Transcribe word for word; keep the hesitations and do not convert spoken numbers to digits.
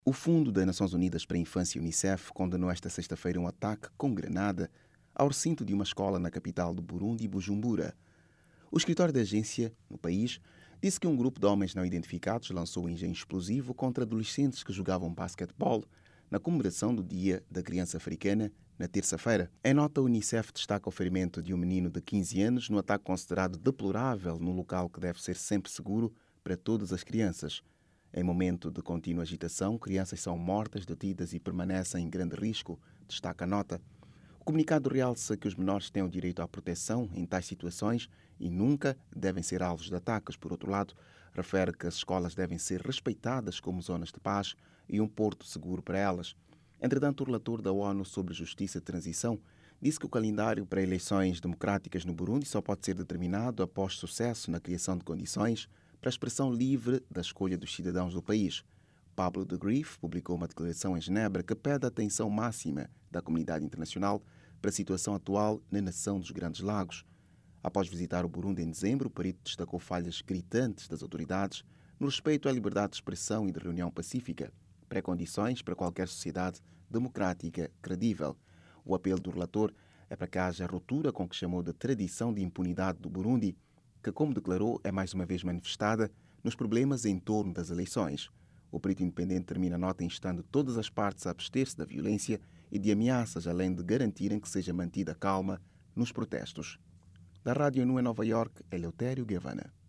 O Fundo das Nações Unidas para a Infância, Unicef, condenou esta sexta-feira um ataque com granada ao recinto de uma escola na capital do Burundi, Bujumbura. O escritório da agência, no país, disse que um grupo de homens não identificados lançou um engenho explosivo contra adolescentes que jogavam basquetebol na comemoração do Dia da Criança Africana, na terça-feira. Em nota, a Unicef destaca o ferimento de um menino de quinze anos no ataque considerado deplorável num local que deve ser sempre seguro para todas as crianças. Em momento de contínua agitação, crianças são mortas, detidas e permanecem em grande risco, destaca a nota. O comunicado realça que os menores têm o direito à proteção em tais situações e nunca devem ser alvos de ataques. Por outro lado, refere que as escolas devem ser respeitadas como zonas de paz e um porto seguro para elas. Entretanto, o relator da ONU sobre Justiça e Transição disse que o calendário para eleições democráticas no Burundi só pode ser determinado após sucesso na criação de condições para a expressão livre da escolha dos cidadãos do país. Pablo de Grief publicou uma declaração em Genebra que pede a atenção máxima da comunidade internacional para a situação atual na nação dos Grandes Lagos. Após visitar o Burundi em dezembro, o perito destacou falhas gritantes das autoridades no respeito à liberdade de expressão e de reunião pacífica, pré-condições para qualquer sociedade democrática credível. O apelo do relator é para que haja ruptura com o que chamou de tradição de impunidade do Burundi, que, como declarou, é mais uma vez manifestada nos problemas em torno das eleições. O perito independente termina a nota instando todas as partes a abster-se da violência e de ameaças, além de garantirem que seja mantida calma nos protestos. Da Rádio Nu em Nova York, Eleutério Guevara.